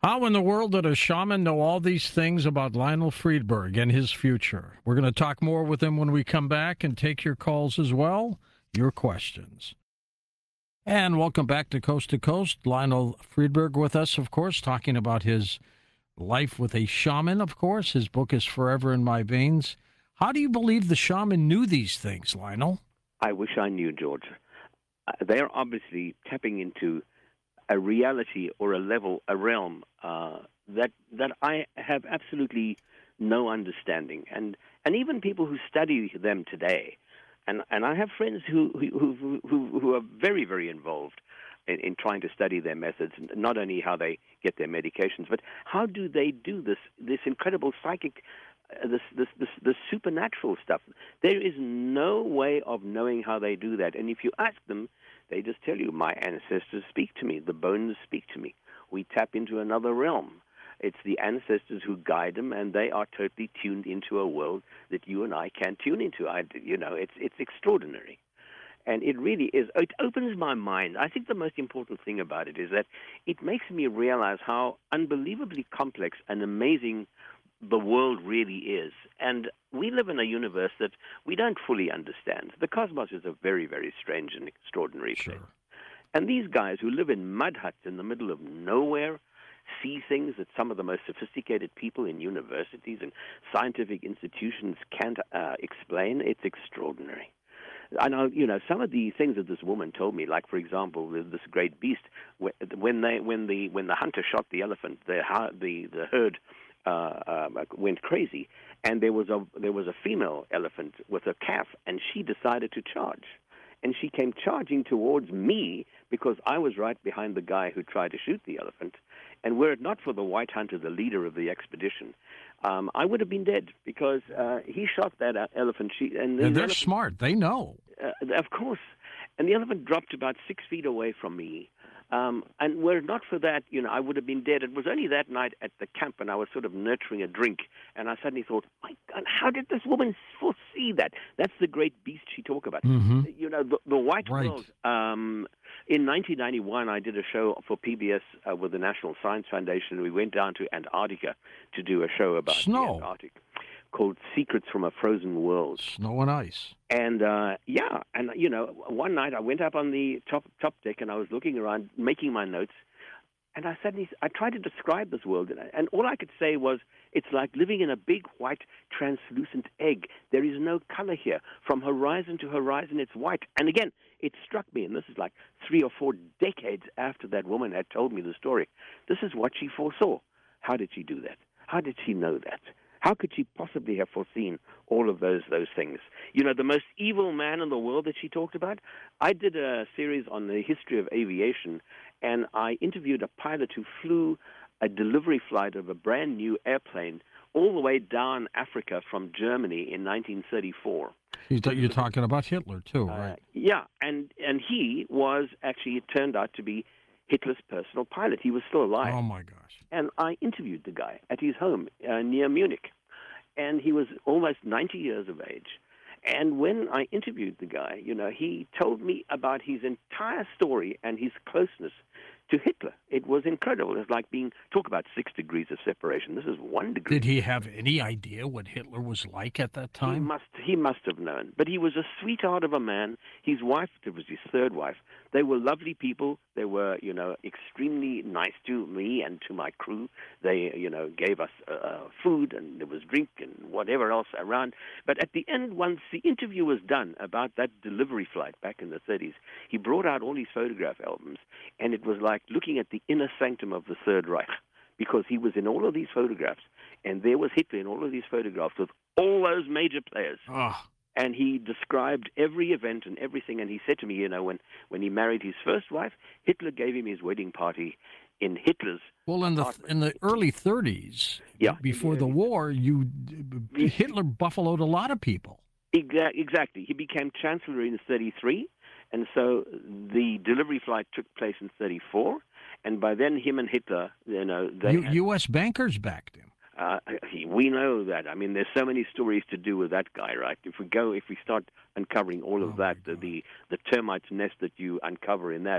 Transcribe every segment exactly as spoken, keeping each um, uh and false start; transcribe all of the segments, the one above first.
How in the world did a shaman know all these things about Lionel Friedberg and his future? We're going to talk more with him when we come back and take your calls as well, your questions. And welcome back to Coast to Coast. Lionel Friedberg with us, of course, talking about his life with a shaman, of course. His book is Forever in My Veins. How do you believe the shaman knew these things, Lionel? I wish I knew, George. Uh, they're obviously tapping into a reality or a level, a realm uh, that that I have absolutely no understanding, and and even people who study them today, and and I have friends who who who, who are very very involved in, in trying to study their methods, not only how they get their medications, but how do they do this this incredible psychic. Uh, this, this this this supernatural stuff. There is no way of knowing how they do that. And if you ask them, they just tell you, my ancestors speak to me. The bones speak to me. We tap into another realm. It's the ancestors who guide them, and they are totally tuned into a world that you and I can't tune into. I, you know, it's it's extraordinary. And it really is. It opens my mind. I think the most important thing about it is that it makes me realize how unbelievably complex and amazing the world really is. And we live in a universe that we don't fully understand. The cosmos is a very, very strange and extraordinary Sure. place. And these guys who live in mud huts in the middle of nowhere see things that some of the most sophisticated people in universities and scientific institutions can't uh, explain. It's extraordinary. I know, you know, some of the things that this woman told me, like, for example, this great beast, when they, when the, when the hunter shot the elephant, the, the, the herd Uh, um, went crazy, and there was a there was a female elephant with a calf, and she decided to charge, and she came charging towards me because I was right behind the guy who tried to shoot the elephant, and were it not for the white hunter, the leader of the expedition, um, I would have been dead because uh, he shot that uh, elephant. She and, And they're elephant, smart. They know. Uh, of course, and the elephant dropped about six feet away from me. Um, and were it not for that, you know, I would have been dead. It was only that night at the camp, and I was sort of nurturing a drink, and I suddenly thought, my God, how did this woman foresee that? That's the great beast she talked about. Mm-hmm. You know, the, the white Right. world. Um, in nineteen ninety-one, I did a show for P B S uh, with the National Science Foundation. We went down to Antarctica to do a show about Snow. the Antarctic called Secrets from a Frozen World. Snow and ice. And, uh, yeah, and, you know, one night I went up on the top top deck and I was looking around, making my notes, and I suddenly, I tried to describe this world, and, and all I could say was, it's like living in a big, white, translucent egg. There is no color here. From horizon to horizon, it's white. And again, it struck me, and this is like three or four decades after that woman had told me the story. This is what she foresaw. How did she do that? How did she know that? How could she possibly have foreseen all of those those things? You know, the most evil man in the world that she talked about? I did a series on the history of aviation, and I interviewed a pilot who flew a delivery flight of a brand new airplane all the way down Africa from Germany in nineteen thirty-four. You're talking about Hitler, too, right? Uh, yeah, and, and he was actually, it turned out to be Hitler's personal pilot. He was still alive. Oh, my gosh. And I interviewed the guy at his home uh, near Munich. And he was almost ninety years of age. And when I interviewed the guy, you know, he told me about his entire story and his closeness to Hitler. It was incredible. It's like being, talk about six degrees of separation. This is one degree. Did he have any idea what Hitler was like at that time? He must, he must have known. But he was a sweetheart of a man. His wife, it was his third wife, they were lovely people. They were, you know, extremely nice to me and to my crew. They, you know, gave us uh, food, and there was drink and whatever else around. But at the end, once the interview was done about that delivery flight back in the thirties, he brought out all his photograph albums, and it was like looking at the inner sanctum of the Third Reich, because he was in all of these photographs, and there was Hitler in all of these photographs with all those major players. Oh. And he described every event and everything, and he said to me, you know, when, when he married his first wife, Hitler gave him his wedding party in Hitler's Well, in the apartment. in the early thirties, Yeah. before the war, you Hitler buffaloed a lot of people. Exa- Exactly. He became chancellor in thirty-three, and so the delivery flight took place in thirty-four, and by then him and Hitler, you know, they U- had, U S bankers backed him. Uh, he, we know that. I mean, there's so many stories to do with that guy, right? If we go, if we start uncovering all of Oh, that, my the, God. the the termite's nest that you uncover in that,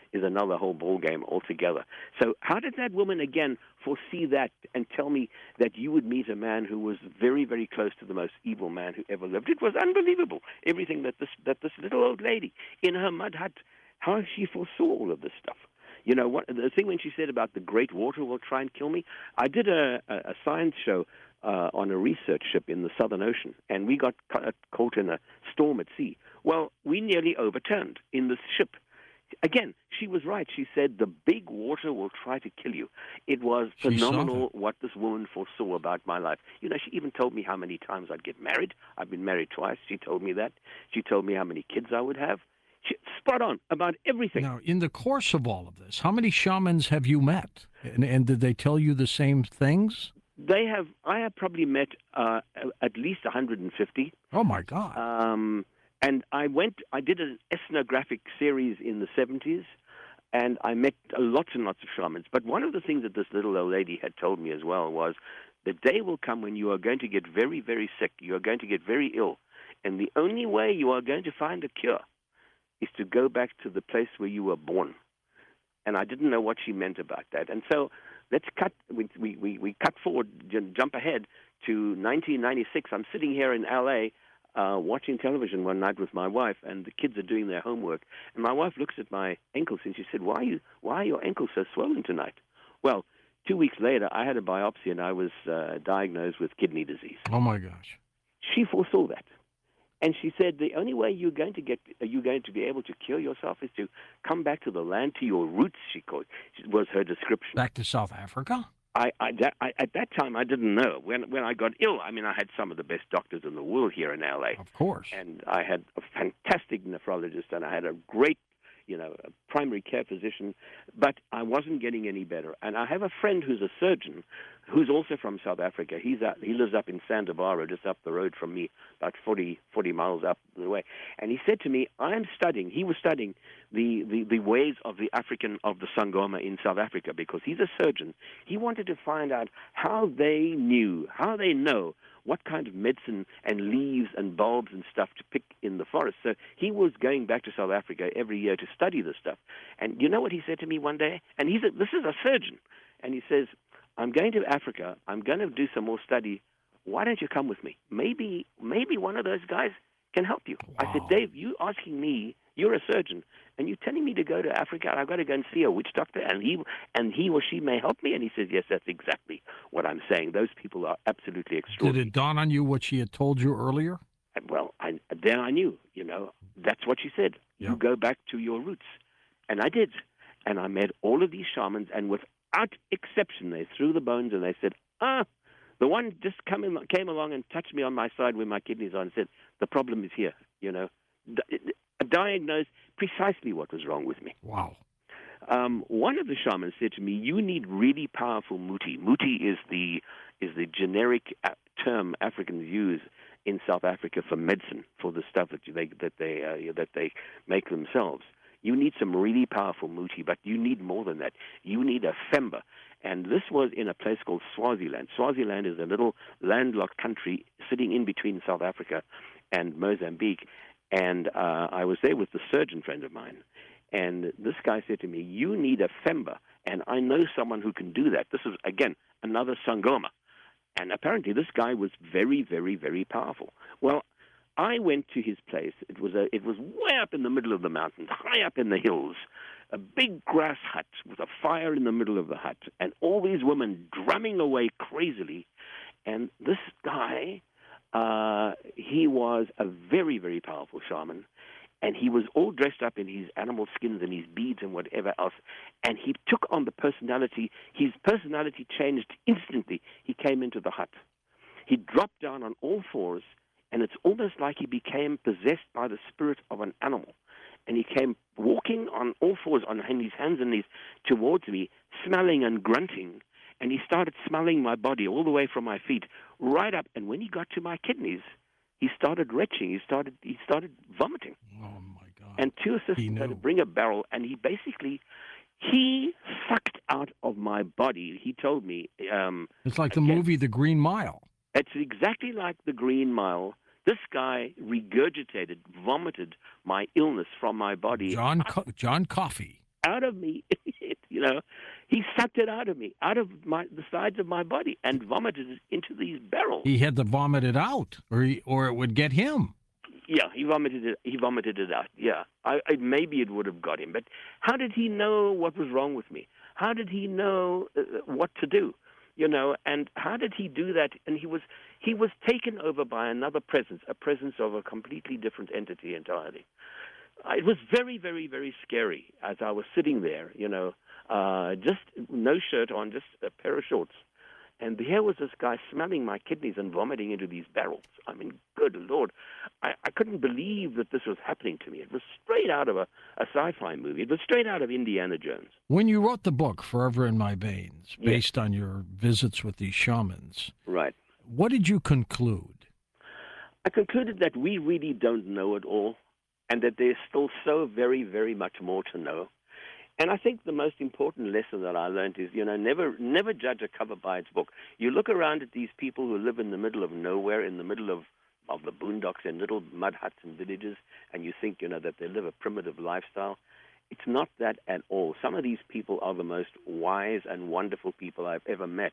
is another whole ball game altogether. So how did that woman again foresee that and tell me that you would meet a man who was very, very close to the most evil man who ever lived? It was unbelievable. Everything that this that this little old lady in her mud hut, how she foresaw all of this stuff. You know, what, the thing when she said about the great water will try and kill me, I did a, a, a science show uh, on a research ship in the Southern Ocean, and we got ca- caught in a storm at sea. Well, we nearly overturned in this ship. Again, she was right. She said the big water will try to kill you. It was She saw phenomenal that. what this woman foresaw about my life. You know, she even told me how many times I'd get married. I've been married twice. She told me that. She told me how many kids I would have. She, spot on about everything. Now, in the course of all of this, how many shamans have you met? And, and did they tell you the same things? They have. I have probably met uh, at least one hundred fifty. Oh, my God. Um, and I went. I did an ethnographic series in the seventies, and I met lots and lots of shamans. But one of the things that this little old lady had told me as well was, the day will come when you are going to get very, very sick. You are going to get very ill, and the only way you are going to find a cure is to go back to the place where you were born. And I didn't know what she meant about that. And so let's cut, we, we, we, we cut forward, jump ahead to nineteen ninety-six. I'm sitting here in L A uh, watching television one night with my wife, and the kids are doing their homework. And my wife looks at my ankles, and she said, why are, you, why are your ankles so swollen tonight? Well, two weeks later, I had a biopsy, and I was uh, diagnosed with kidney disease. Oh, my gosh. She foresaw that. And she said the only way you're going to get, you're going to be able to cure yourself is to come back to the land, to your roots. She called, was her description. Back to South Africa? I, I, that, I, at that time, I didn't know. When when I got ill, I mean, I had some of the best doctors in the world here in L A. Of course. And I had a fantastic nephrologist, and I had a great, you know, a primary care physician, but I wasn't getting any better. And I have a friend who's a surgeon who's also from South Africa. He's out, he lives up in Santa Barbara, just up the road from me, about forty, forty miles up the way. And he said to me, I'm studying, he was studying the, the, the ways of the African, of the Sangoma in South Africa, because he's a surgeon. He wanted to find out how they knew, how they know what kind of medicine and leaves and bulbs and stuff to pick in the forest. So he was going back to South Africa every year to study this stuff. And you know what he said to me one day? And he's a, this is a surgeon. And he says, I'm going to Africa. I'm going to do some more study. Why don't you come with me? Maybe maybe one of those guys can help you. Wow. I said, Dave, you asking me, you're a surgeon, and you're telling me to go to Africa, and I've got to go and see a witch doctor, and he and he or she may help me? And he says, yes, that's exactly what I'm saying. Those people are absolutely Did extraordinary. it dawn on you what she had told you earlier? Well, I, then I knew, you know, that's what she said. Yeah. You go back to your roots. And I did. And I met all of these shamans, and without exception, they threw the bones and they said, ah, the one just come in, came along and touched me on my side where my kidneys are and said, the problem is here, you know. D- diagnosed precisely what was wrong with me. Wow. Um, one of the shamans said to me, you need really powerful muti. Muti is the is the generic term Africans use in South Africa for medicine, for the stuff that they that they uh, that they make themselves. You need some really powerful muti, but you need more than that. You need a femba. And this was in a place called Swaziland. Swaziland is a little landlocked country sitting in between South Africa and Mozambique. And uh, I was there with the surgeon friend of mine. And this guy said to me, you need a femba. And I know someone who can do that. This is, again, another Sangoma. And apparently this guy was very, very, very powerful. Well, I went to his place. It was a, it was way up in the middle of the mountains, high up in the hills, a big grass hut with a fire in the middle of the hut, and all these women drumming away crazily. And this guy, uh, he was a very, very powerful shaman, and he was all dressed up in his animal skins and his beads and whatever else, and he took on the personality. His personality changed instantly. He came into the hut. He dropped down on all fours, and it's almost like he became possessed by the spirit of an animal. And he came walking on all fours, on his hands and knees, towards me, smelling and grunting. And he started smelling my body all the way from my feet, right up. And when he got to my kidneys, he started retching. He started he started vomiting. Oh, my God. And two assistants had to bring a barrel, and he basically, he sucked out of my body. He told me. Um, It's like the again, movie The Green Mile. It's exactly like the Green Mile. This guy regurgitated, vomited my illness from my body. John Co- John Coffey. out of me. You know, he sucked it out of me, out of my the sides of my body, and vomited it into these barrels. He had to vomit it out, or he, or it would get him. Yeah, he vomited it. He vomited it out. Yeah, I, I, maybe it would have got him. But how did he know what was wrong with me? How did he know uh, what to do? You know, and how did he do that? And he was he was taken over by another presence, a presence of a completely different entity entirely. Uh, It was very, very, very scary as I was sitting there. You know, uh, just no shirt on, just a pair of shorts. And here was this guy smelling my kidneys and vomiting into these barrels. I mean, good Lord. I, I couldn't believe that this was happening to me. It was straight out of a, a sci-fi movie. It was straight out of Indiana Jones. When you wrote the book, Forever in My Veins, Yes. based on your visits with these shamans, Right. what did you conclude? I concluded that we really don't know it all, and that there's still so very, very much more to know. And I think the most important lesson that I learned is, you know, never never judge a cover by its book. You look around at these people who live in the middle of nowhere, in the middle of, of the boondocks and little mud huts and villages, and you think, you know, that they live a primitive lifestyle. It's not that at all. Some of these people are the most wise and wonderful people I've ever met.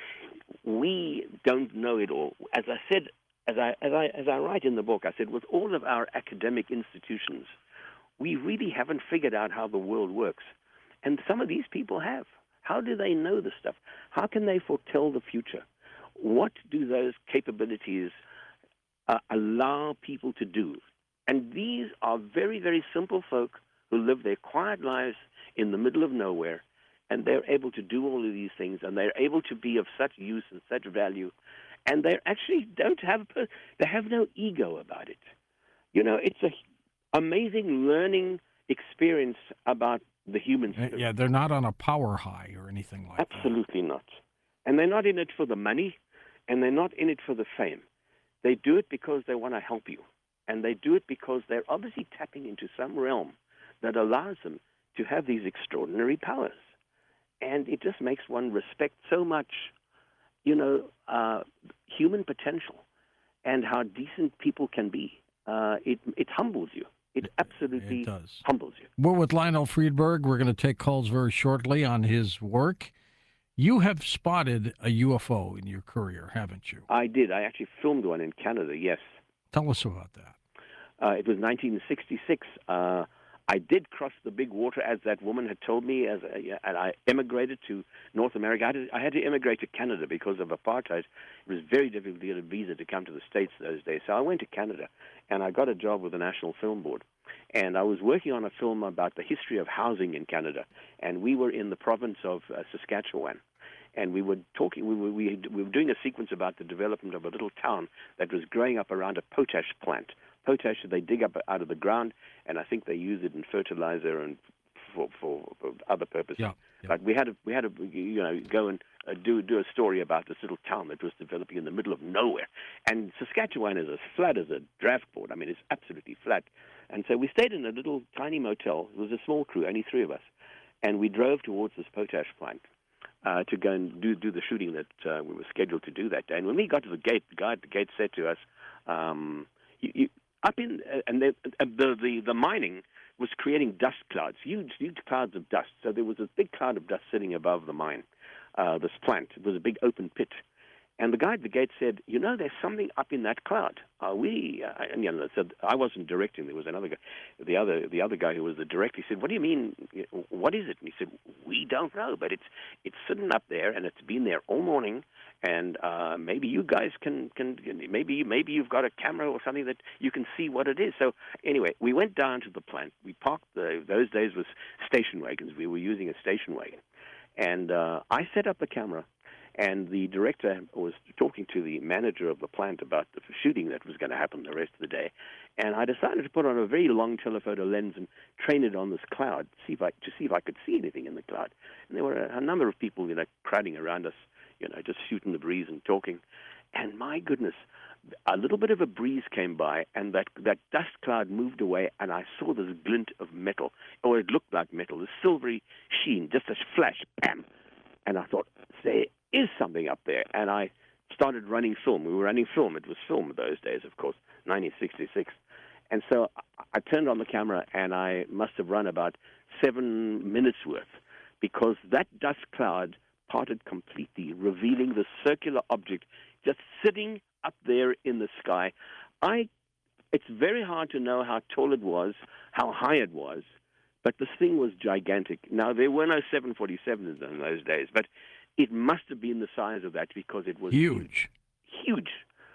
We don't know it all. As I said, as I, as I, as I write in the book, I said, with all of our academic institutions, we really haven't figured out how the world works. And some of these people have. How do they know this stuff? How can they foretell the future? What do those capabilities uh, allow people to do? And these are very, very simple folk who live their quiet lives in the middle of nowhere, and they're able to do all of these things, and they're able to be of such use and such value, and they actually don't have, they have no ego about it. You know, it's a amazing learning experience about the human spirit. Yeah, they're not on a power high or anything like Absolutely not. And they're not in it for the money, and they're not in it for the fame. They do it because they want to help you. And they do it because they're obviously tapping into some realm that allows them to have these extraordinary powers. And it just makes one respect so much, you know, uh, human potential and how decent people can be. Uh, it, it humbles you. It absolutely It does. humbles you. We're with Lionel Friedberg. We're going to take calls very shortly on his work. You have spotted a U F O in your career, haven't you? I did. I actually filmed one in Canada, yes. Tell us about that. Uh, it was nineteen sixty-six. Uh, I did cross the big water, as that woman had told me, as a, and I emigrated to North America. I had, to, I had to immigrate to Canada because of apartheid. It was very difficult to get a visa to come to the States those days. So I went to Canada, and I got a job with the National Film Board. And I was working on a film about the history of housing in Canada. And we were in the province of uh, Saskatchewan. And we were talking, we were, we, we were doing a sequence about the development of a little town that was growing up around a potash plant. Potash they dig up out of the ground, and I think they use it in fertilizer and for, for, for other purposes. Yeah, yeah. But we had to, we had to, you know, go and uh, do do a story about this little town that was developing in the middle of nowhere. And Saskatchewan is as flat as a draft board. I mean, it's absolutely flat. And so we stayed in a little tiny motel. It was a small crew, only three of us, and we drove towards this potash plant. Uh, to go and do do the shooting that uh, we were scheduled to do that day. And when we got to the gate, the guy at the gate said to us, um, you, you, up in, uh, and the, uh, the, the, the mining was creating dust clouds, huge, huge clouds of dust. So there was a big cloud of dust sitting above the mine, uh, this plant. It was a big open pit. And the guy at the gate said, you know, there's something up in that cloud. Are we? Uh, and you know, said I wasn't directing. There was another guy, the other, the other guy who was the director. He said, "What do you mean? What is it?" And he said, "We don't know, but it's it's sitting up there, and it's been there all morning. And uh, maybe you guys can can maybe maybe you've got a camera or something that you can see what it is." So anyway, we went down to the plant. We parked the those days was station wagons. We were using a station wagon, and uh, I set up the camera. And the director was talking to the manager of the plant about the shooting that was going to happen the rest of the day. And I decided to put on a very long telephoto lens and train it on this cloud see if I, to see if I could see anything in the cloud. And there were a, a number of people, you know, crowding around us, you know, just shooting the breeze and talking. And my goodness, a little bit of a breeze came by, and that, that dust cloud moved away, and I saw this glint of metal, or it looked like metal, this silvery sheen, just a flash, bam. And I thought, there is something up there. And I started running film. We were running film. It was film those days, of course, nineteen sixty-six. And so I turned on the camera, and I must have run about seven minutes worth, because that dust cloud parted completely, revealing the circular object just sitting up there in the sky. I, it's very hard to know how tall it was, how high it was, but this thing was gigantic. Now, there were no seven forty-sevens in those days, but it must have been the size of that because it was huge. Huge.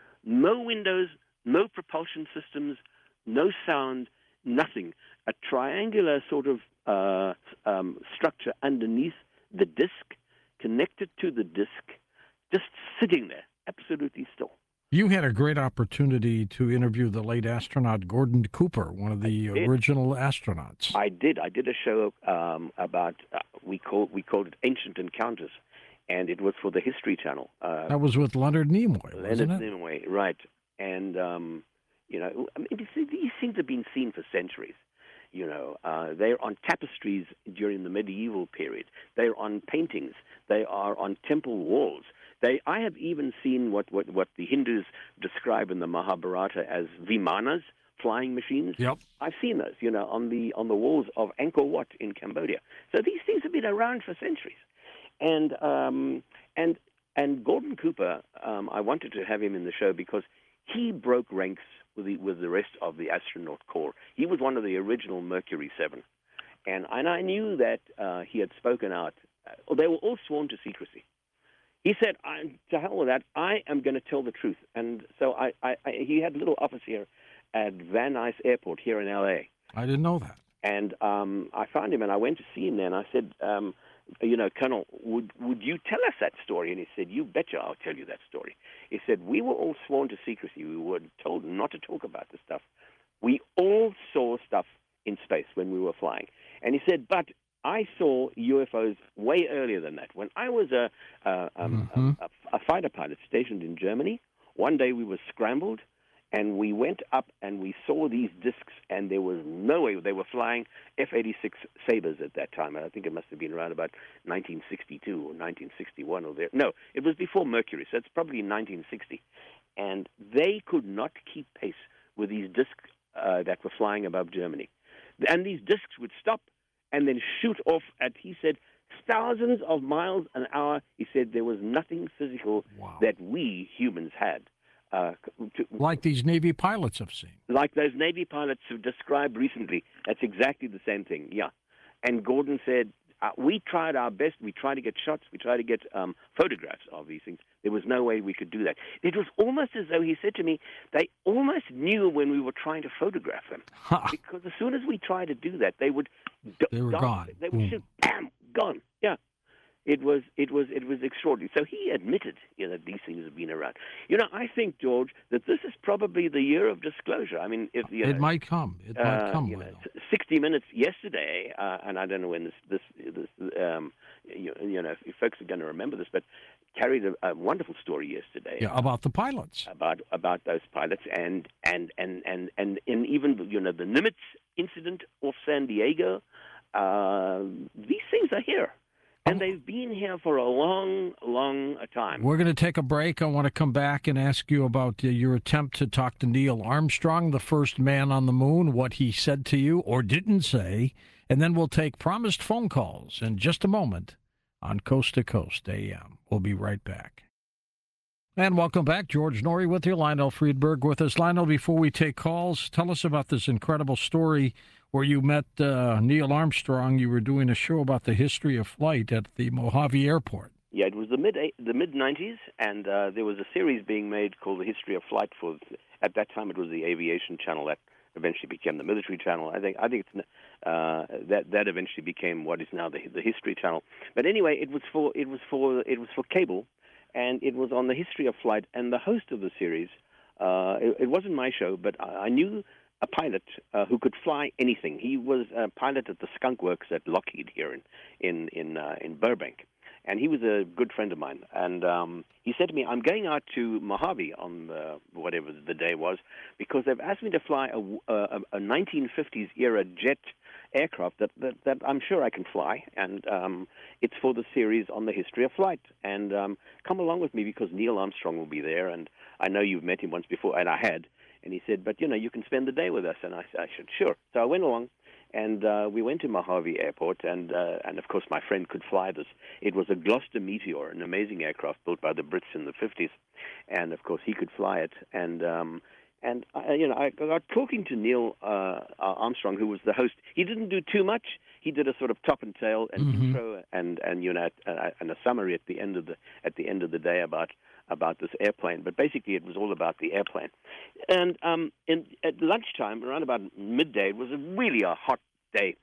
No windows, no propulsion systems, no sound, nothing. A triangular sort of uh, um, structure underneath the disk, connected to the disk, just sitting there, absolutely still. You had a great opportunity to interview the late astronaut Gordon Cooper, one of the original astronauts. I did. I did a show um, about, uh, we, call, we called it Ancient Encounters, and it was for the History Channel. Uh, that was with Leonard Nimoy, Leonard wasn't it? Nimoy, right. And, um, you know, I mean, these things have been seen for centuries. You know, uh, they're on tapestries during the medieval period. They're on paintings. They are on temple walls. They, I have even seen what, what, what the Hindus describe in the Mahabharata as vimanas, flying machines. Yep. I've seen those, you know, on the on the walls of Angkor Wat in Cambodia. So these things have been around for centuries. And um, and and Gordon Cooper, um, I wanted to have him in the show because he broke ranks with the with the rest of the astronaut corps. He was one of the original Mercury seven, and and I knew that uh, he had spoken out. Uh, they were all sworn to secrecy. He said, I, "To hell with that! I am going to tell the truth." And so I, I, I, he had a little office here at Van Nuys Airport here in L A. I didn't know that. And um, I found him, and I went to see him there, and I said, um, you know, Colonel, would would you tell us that story? And he said, you betcha, I'll tell you that story. He said, we were all sworn to secrecy. We were told not to talk about this stuff. We all saw stuff in space when we were flying. And he said, but I saw U F Os way earlier than that. When I was a, a, um, mm-hmm. a, a fighter pilot stationed in Germany, one day we were scrambled, and we went up and we saw these discs, and there was no way. They were flying F eighty-six Sabres at that time. I think it must have been around about nineteen sixty-two or nineteen sixty-one or there. No, it was before Mercury, so it's probably nineteen sixty. And they could not keep pace with these discs uh, that were flying above Germany. And these discs would stop and then shoot off at, he said, thousands of miles an hour. He said there was nothing physical wow. that we humans had. Uh, to, like these Navy pilots have seen. Like those Navy pilots who described recently. That's exactly the same thing, yeah. And Gordon said, uh, we tried our best. We tried to get shots. We tried to get um, photographs of these things. There was no way we could do that. It was almost as though he said to me, they almost knew when we were trying to photograph them. Huh. Because as soon as we tried to do that, they would... D- they were die. gone. They would shoot, bam, gone, yeah. It was it was it was extraordinary. So he admitted, you know, that these things have been around. You know, I think, George, that this is probably the year of disclosure. I mean, if you know, it might come, it uh, might come. You know, sixty Minutes yesterday, uh, and I don't know when this this this um, you, you know, if folks are going to remember this, but carried a, a wonderful story yesterday. Yeah, about the pilots. About about those pilots, and and and and and, and even you know the Nimitz incident off San Diego. Uh, these things are here. And they've been here for a long, long time. We're going to take a break. I want to come back and ask you about uh, your attempt to talk to Neil Armstrong, the first man on the moon, what he said to you or didn't say. And then we'll take promised phone calls in just a moment on Coast to Coast A M. We'll be right back. And welcome back. George Noory with you. Lionel Friedberg with us. Lionel, before we take calls, tell us about this incredible story where you met uh, Neil Armstrong. You were doing a show about the history of flight at the Mojave Airport. Yeah, it was the mid the mid nineties, and uh, there was a series being made called The History of Flight. For at that time, it was the Aviation Channel that eventually became the Military Channel. I think I think it's uh, that that eventually became what is now the the History Channel. But anyway, it was for it was for it was for cable, and it was on the history of flight. And the host of the series, uh, it, it wasn't my show, but I, I knew a pilot uh, who could fly anything. He was a pilot at the Skunk Works at Lockheed here in in in, uh, in Burbank, and he was a good friend of mine. And um, he said to me, "I'm going out to Mojave on the, whatever the day was, because they've asked me to fly a, a, a nineteen fifties era jet aircraft that, that that I'm sure I can fly, and um, it's for the series on the history of flight. And um, come along with me because Neil Armstrong will be there, and I know you've met him once before, and I had." And he said, "But, you know, you can spend the day with us." And I, I said, "Sure." So I went along, And uh, we went to Mojave Airport, and uh, and of course my friend could fly this. It was a Gloster Meteor, an amazing aircraft built by the Brits in the fifties, and of course he could fly it. And um, and I, you know, I got talking to Neil uh, Armstrong, who was the host. He didn't do too much. He did a sort of top and tail, an Mm-hmm. intro, and and you know, and a summary at the end of the at the end of the day about about this airplane. But basically, it was all about the airplane. And um, in, at lunchtime, around about midday, it was a really a hot day.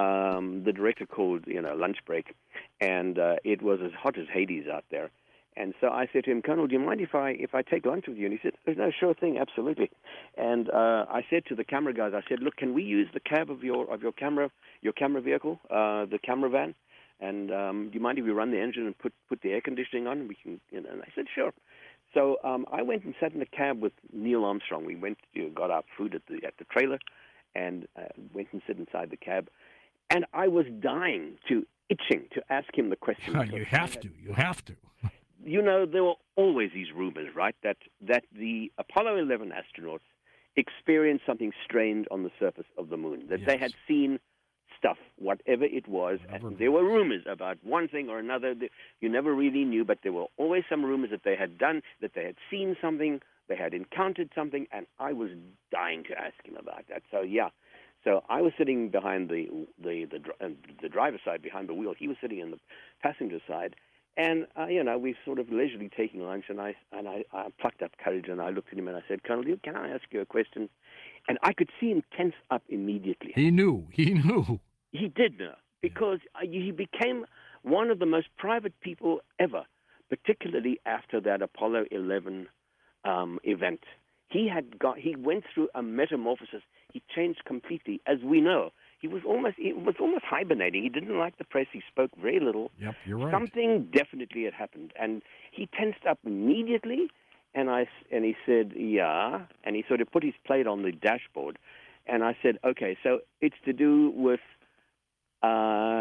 Um, the director called, you know, lunch break, and uh, it was as hot as Hades out there. And so I said to him, Colonel, do you mind if I if I take lunch with you? And he said, no, sure thing, absolutely. And uh, I said to the camera guys, I said, look, can we use the cab of your of your camera your camera vehicle, uh, the camera van? And um, do you mind if we run the engine and put, put the air conditioning on? We can, you know. And I said, sure. So um, I went and sat in the cab with Neil Armstrong. We went, you know, got our food at the at the trailer, and uh, went and sit inside the cab. And I was dying to itching to ask him the question. Oh, you have had, to. You have to. You know, there were always these rumors, right, that that the Apollo eleven astronauts experienced something strange on the surface of the moon, that Yes. they had seen stuff, whatever it was. Whatever And it there were was. rumors about one thing or another that you never really knew, but there were always some rumors that they had done, that they had seen something, they had encountered something, and I was dying to ask him about that. So, yeah. So I was sitting behind the the the, dr- uh, the driver's side, behind the wheel. He was sitting in the passenger side. And, uh, you know, we sort of leisurely taking lunch, and I and I, I plucked up courage, and I looked at him, and I said, Colonel, can I ask you a question? And I could see him tense up immediately. He knew. He knew. He did know, because he became one of the most private people ever, particularly after that Apollo eleven um, event. He had got, he went through a metamorphosis. He changed completely, as we know. He was almost, he was almost hibernating. He didn't like the press. He spoke very little. Yep, you're right. Something definitely had happened, and he tensed up immediately. And I and he said, "Yeah," and he sort of put his plate on the dashboard, and I said, "Okay, so it's to do with." Uh,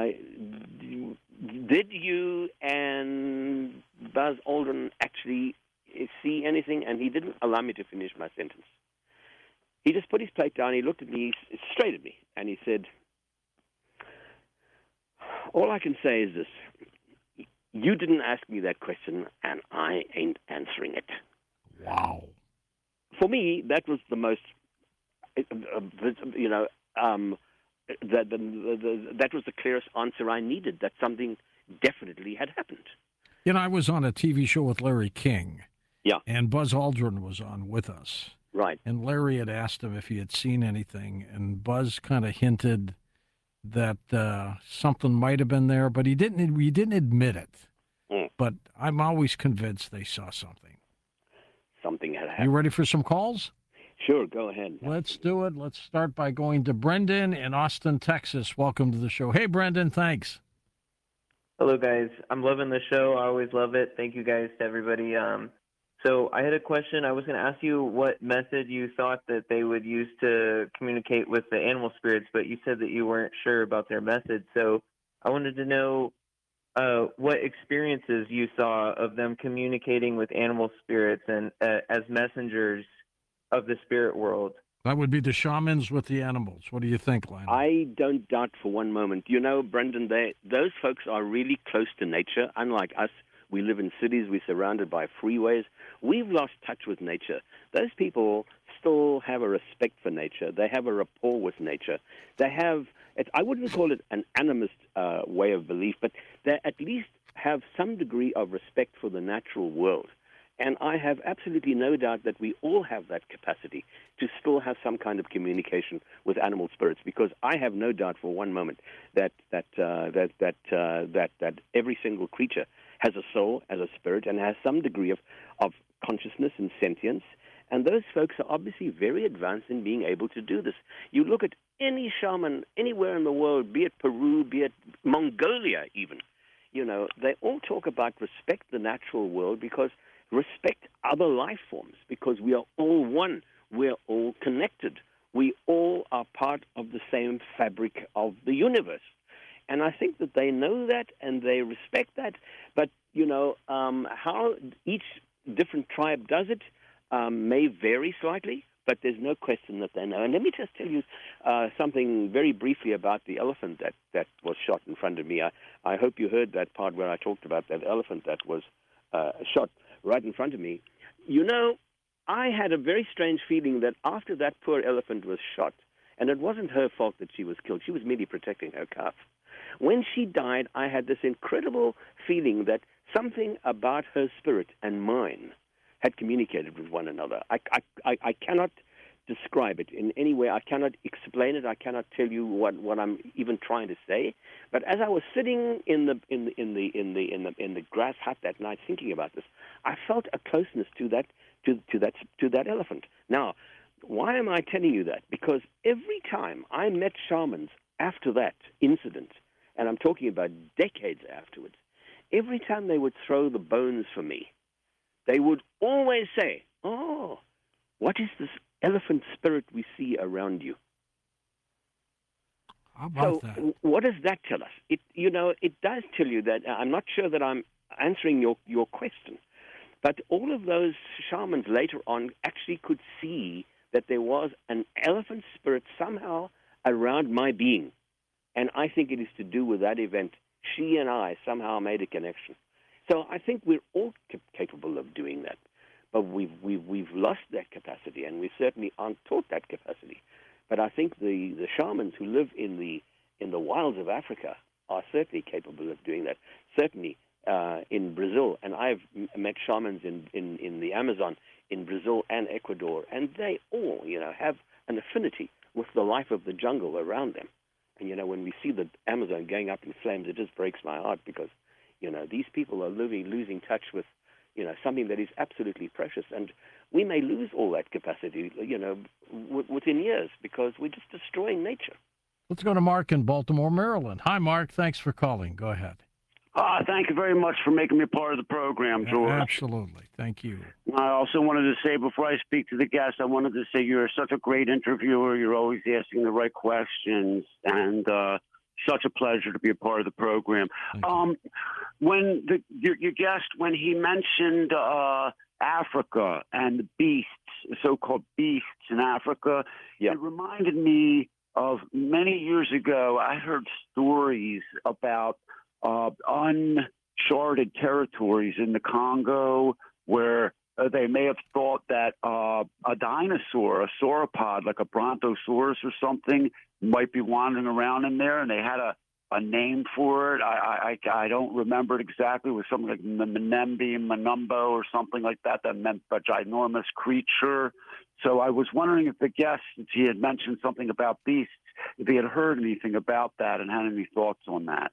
did you and Buzz Aldrin actually see anything? And he didn't allow me to finish my sentence. He just put his plate down. He looked at me, straight at me, and he said, all I can say is this. You didn't ask me that question, and I ain't answering it. Wow. For me, that was the most, you know, um, that, the, the, the, that was the clearest answer I needed, that something definitely had happened. You know, I was on a T V show with Larry King. Yeah. And Buzz Aldrin was on with us. Right. And Larry had asked him if he had seen anything, and Buzz kind of hinted that uh, something might have been there, but he didn't. He didn't admit it. Mm. But I'm always convinced they saw something. Something had happened. You ready for some calls? Sure, go ahead. Let's do it. Let's start by going to Brendan in Austin, Texas. Welcome to the show. Hey, Brendan, thanks. Hello, guys. I'm loving the show. I always love it. Thank you, guys, to everybody. Um, so I had a question. I was going to ask you what method you thought that they would use to communicate with the animal spirits, but you said that you weren't sure about their method. So I wanted to know uh, what experiences you saw of them communicating with animal spirits and uh, as messengers of the spirit world. That would be the shamans with the animals. What do you think, Lionel? I don't doubt for one moment. You know, Brendan, they, those folks are really close to nature. Unlike us, we live in cities. We're surrounded by freeways. We've lost touch with nature. Those people still have a respect for nature. They have a rapport with nature. They have, it, I wouldn't call it an animist uh, way of belief, but they at least have some degree of respect for the natural world. And I have absolutely no doubt that we all have that capacity to still have some kind of communication with animal spirits, because I have no doubt for one moment that that uh, that that uh, that that every single creature has a soul, has a spirit, and has some degree of, of consciousness and sentience. And those folks are obviously very advanced in being able to do this. You look at any shaman anywhere in the world, be it Peru, be it Mongolia even, you know, they all talk about respect the natural world, because respect other life forms, because we are all one. We're all connected. We all are part of the same fabric of the universe. And I think that they know that and they respect that. But, you know, um, how each different tribe does it um, may vary slightly. but there's no question that they know. And let me just tell you uh, something very briefly about the elephant that, that was shot in front of me. I, I hope you heard that part where I talked about that elephant that was uh, shot right in front of me. You know, I had a very strange feeling that after that poor elephant was shot, and it wasn't her fault that she was killed, she was merely protecting her calf. When she died, I had this incredible feeling that something about her spirit and mine had communicated with one another. I, I, I cannot describe it in any way. I cannot explain it. I cannot tell you what, what I'm even trying to say. But as I was sitting in the in the in the in the in the in the grass hut that night thinking about this, I felt a closeness to that to to that to that elephant. Now, why am I telling you that? Because every time I met shamans after that incident, and I'm talking about decades afterwards, every time they would throw the bones for me, they would always say, "Oh, what is this elephant spirit we see around you?" How about so that? What does that tell us? It, you know, it does tell you that. I'm not sure that I'm answering your, your question, but all of those shamans later on actually could see that there was an elephant spirit somehow around my being. And I think it is to do with that event. She and I somehow made a connection. So I think we're all capable of doing that. But we've, we've, we've lost that capacity, and we certainly aren't taught that capacity. But I think the, the shamans who live in the, in the wilds of Africa are certainly capable of doing that. Certainly uh, in Brazil, and I've met shamans in, in, in the Amazon, in Brazil and Ecuador, and they all, you know, have an affinity with the life of the jungle around them. And, you know, when we see the Amazon going up in flames, it just breaks my heart because, you know, these people are living, losing touch with, you know, something that is absolutely precious. And we may lose all that capacity, you know, w- within years because we're just destroying nature. Let's go to Mark in Baltimore, Maryland. Hi, Mark. Thanks for calling. Go ahead. Uh, thank you very much for making me part of the program, George. Absolutely. Thank you. I also wanted to say, before I speak to the guest, I wanted to say you're such a great interviewer. You're always asking the right questions, and uh, such a pleasure to be a part of the program. Um, when the, your, your guest, when he mentioned uh, Africa and the beasts, so-called beasts in Africa, yeah. it reminded me of many years ago, I heard stories about Uh, uncharted territories in the Congo where uh, they may have thought that uh, a dinosaur, a sauropod, like a brontosaurus or something, might be wandering around in there, and they had a, a name for it. I, I, I don't remember it exactly. It was something like Mnembi, Manumbo, or something like that, that meant a ginormous creature. So I was wondering if the guest, since he had mentioned something about beasts, if he had heard anything about that and had any thoughts on that.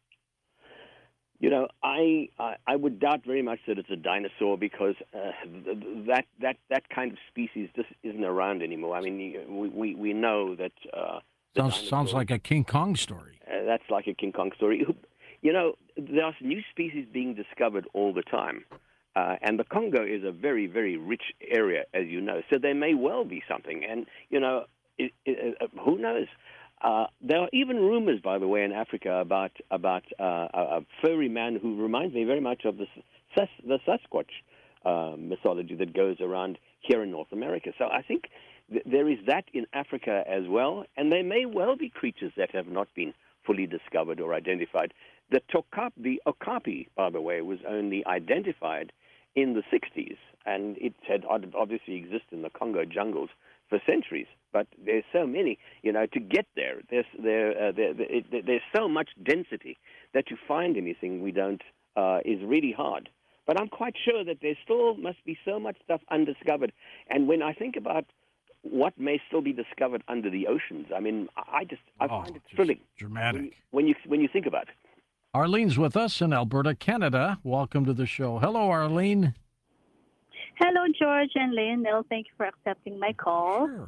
You know, I, I I would doubt very much that it's a dinosaur because uh, that that that kind of species just isn't around anymore. I mean, we we, we know that. Uh, sounds sounds like a King Kong story. Uh, that's like a King Kong story. You know, there are new species being discovered all the time, uh, and the Congo is a very very rich area, as you know. So there may well be something, and you know, it, it, uh, who knows. Uh, there are even rumors, by the way, in Africa about about uh, a, a furry man who reminds me very much of the, the Sasquatch uh, mythology that goes around here in North America. So I think th- there is that in Africa as well, and there may well be creatures that have not been fully discovered or identified. The Tokap, the Okapi, by the way, was only identified in the sixties, and it had obviously existed in the Congo jungles for centuries. But there's so many, you know, to get there. There's there, uh, there, there it, there's so much density that to find anything we don't uh, is really hard. But I'm quite sure that there still must be so much stuff undiscovered. And when I think about what may still be discovered under the oceans, I mean, I just I oh, find it thrilling. Dramatic. When you when you think about it. Arlene's with us in Alberta, Canada. Welcome to the show. Hello, Arlene. Hello, George and Lionel. Thank you for accepting my call. Sure.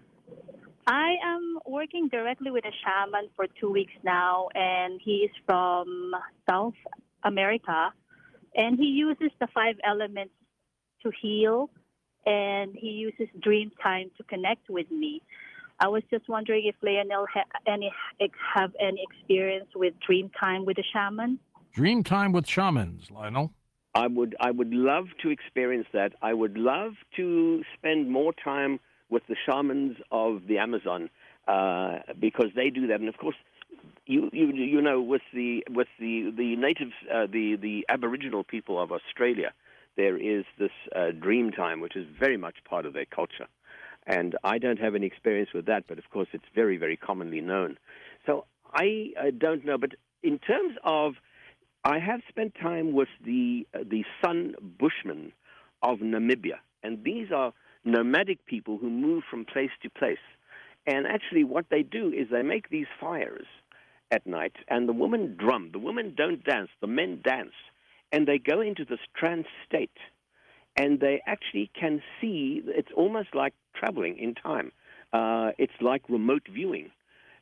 I am working directly with a shaman for two weeks now, and he is from South America, and he uses the five elements to heal, and he uses dream time to connect with me. I was just wondering if Lionel ha- any have any experience with dream time with a shaman. Dream time with shamans, Lionel. I would I would love to experience that. I would love to spend more time with the shamans of the Amazon uh, because they do that. And of course, you you you know, with the with the the natives, uh, the the Aboriginal people of Australia, there is this uh, dream time, which is very much part of their culture. And I don't have any experience with that, but of course, it's very very commonly known. So I uh, don't know, but in terms of, I have spent time with the uh, the Sun Bushmen of Namibia, and these are nomadic people who move from place to place. And actually what they do is they make these fires at night, and the women drum. The women don't dance, the men dance. And they go into this trance state, and they actually can see, it's almost like traveling in time. Uh, it's like remote viewing.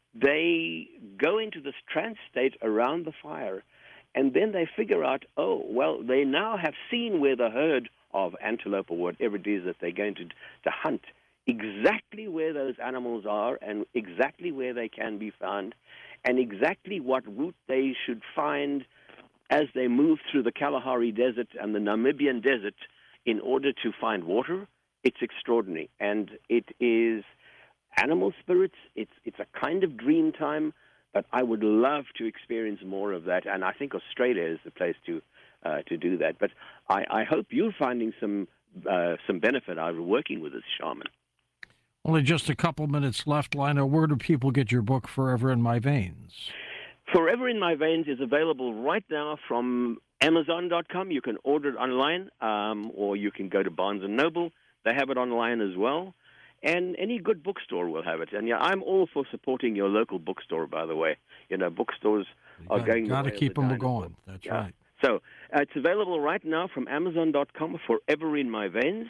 They go into this trance state around the fire, and then they figure out, oh, well, they now have seen where the herd of antelope or whatever it is that they're going to, to hunt, exactly where those animals are and exactly where they can be found and exactly what route they should find as they move through the Kalahari Desert and the Namibian Desert in order to find water. It's extraordinary. And it is animal spirits. It's, it's a kind of dream time, but I would love to experience more of that. And I think Australia is the place to uh, to do that. But I, I hope you're finding some uh, some benefit out of working with this shaman. Only just a couple minutes left, Lionel. Where do people get your book, Forever in My Veins? Forever in My Veins is available right now from Amazon dot com. You can order it online, um, or you can go to Barnes and Noble. They have it online as well. And any good bookstore will have it. And yeah, I'm all for supporting your local bookstore, by the way. You know, bookstores you are got, going got the to way keep of the them dinosaur. going. That's yeah. right. So uh, it's available right now from Amazon dot com, Forever in My Veins.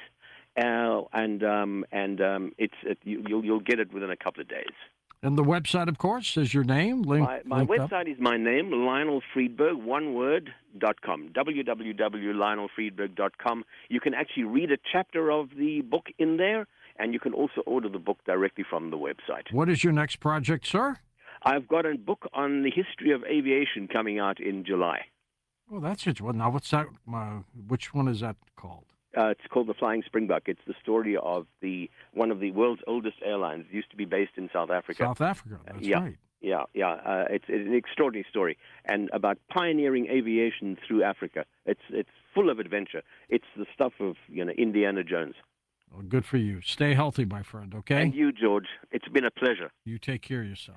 Uh, and um, and um, it's it, you, you'll you'll get it within a couple of days. And the website, of course, is your name. Link, my my website up. is my name, Lionel Friedberg, one word, dot com, w w w dot lionel friedberg dot com. You can actually read a chapter of the book in there, and you can also order the book directly from the website. What is your next project, sir? I've got a book on the history of aviation coming out in July. Oh, that's it. Well, now, what's that? Uh, which one is that called? Uh, it's called The Flying Springbok. It's the story of the one of the world's oldest airlines. It used to be based in South Africa. South Africa, that's yeah, right. Yeah, yeah. Uh, it's, it's an extraordinary story, and about pioneering aviation through Africa. It's it's full of adventure. It's the stuff of you know Indiana Jones. Well, good for you. Stay healthy, my friend, okay? And you, George. It's been a pleasure. You take care of yourself.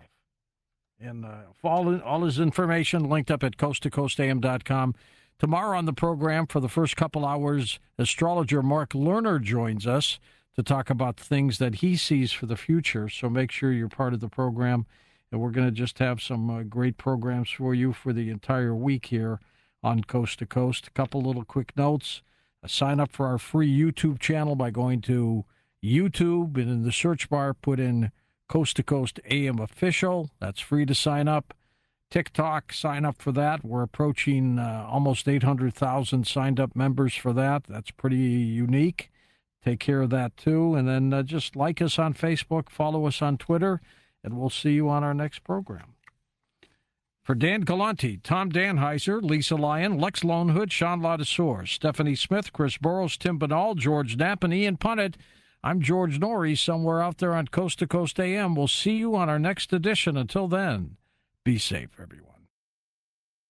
And uh, all, all his information linked up at coast to coast a m dot com. Tomorrow on the program, for the first couple hours, astrologer Mark Lerner joins us to talk about things that he sees for the future. So make sure you're part of the program. And we're going to just have some uh, great programs for you for the entire week here on Coast to Coast. A couple little quick notes. Uh, sign up for our free YouTube channel by going to YouTube and in the search bar put in Coast to Coast A M Official. That's free to sign up. TikTok, sign up for that. We're approaching uh, almost eight hundred thousand signed up members for that. That's pretty unique. Take care of that too. And then uh, just like us on Facebook, follow us on Twitter, and we'll see you on our next program. For Dan Galante, Tom Danheiser, Lisa Lyon, Lex Lonehood, Sean Ladouceur, Stephanie Smith, Chris Burrows, Tim Banal, George Knapp, and Ian Punnett, I'm George Norrie, somewhere out there on Coast to Coast A M. We'll see you on our next edition. Until then, be safe, everyone.